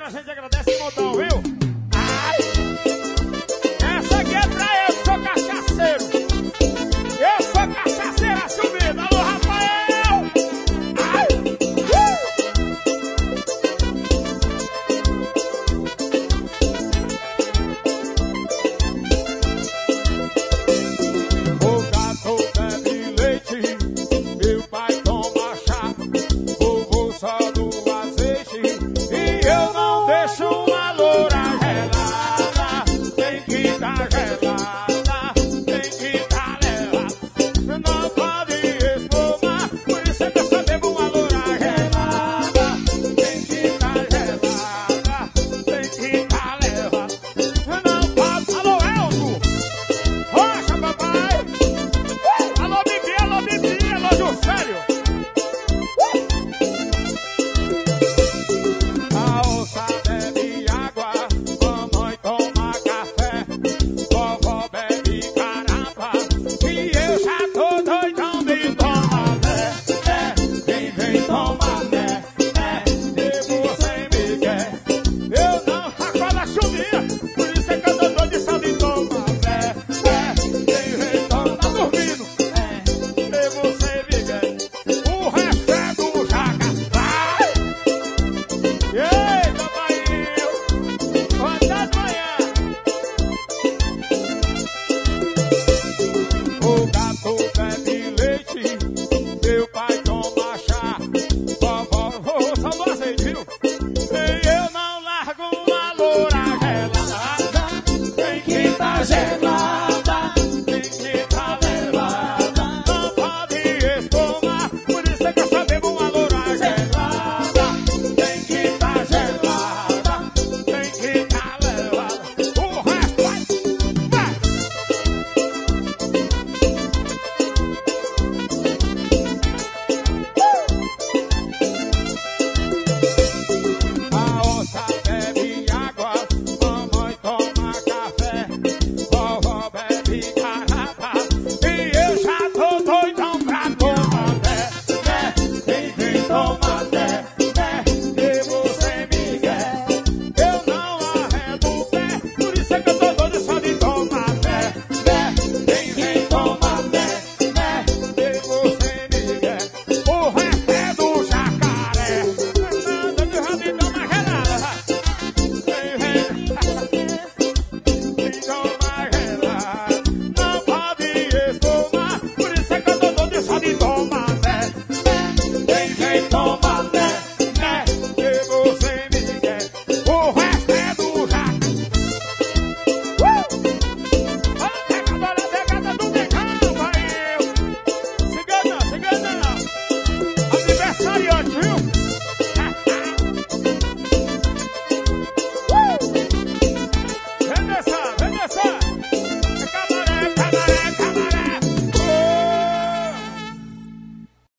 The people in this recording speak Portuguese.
galera, a gente agradece um montão, viu? Ai. Essa aqui é pra eu que sou cachaceiro. Eu sou cachaceiro assumido. Alô, Rafael! Ai. O gato bebe leite, meu pai toma chá, vovô só do azeite, e eu não deixo uma loura gelada, tem que tá gelada, tem que tá levada, não pode espumar, por isso é que eu só bebo uma loura gelada, tem que tá gelada, tem que tá levada, não pode. Alô, Elzo! Rocha, papai! Alô, Bibi, alô, Juscelio! A onça bebe água, mamãe toma café, vovó bebe carapa, e eu já tô doidão de tomar né, vem tomar né, devo sem me quer. Eu não sacola a chuvinha, por isso é que eu tô doido só de tomar né, vem tomar, tá dormindo, devo sem me quer. O resto é do jaca, vai! Eita, Bahia! Quantas manhã? O gato bebe leite, meu pai toma chá, vovó só do azeite, viu? E eu não largo uma loura gelada, tem que tá gelada, tem que tá levada, não pode espumar, por isso é que eu só bebo uma loura gelada, tem que tá gelada, tem que tá levada, o resto vai. A onça bebe água, mamãe toma café, vovó bebe garrafa, e eu já tô doidão pra tomar vem tomar e você me quer. Eu não arredo o pé, por isso é que eu tô doido só de tomar vem tomar e você me quer. O resto é do jacaré, nada de rabidão mais gelada. Vem tomar gelada, não pode espumar, por isso é que eu tô doido só de tomar vem tomar e você me quer. O resto é do jacaré. Olha a pegada do Negão, vai eu. Cigana, aniversariante, viu? Vem dançar, vem dançar.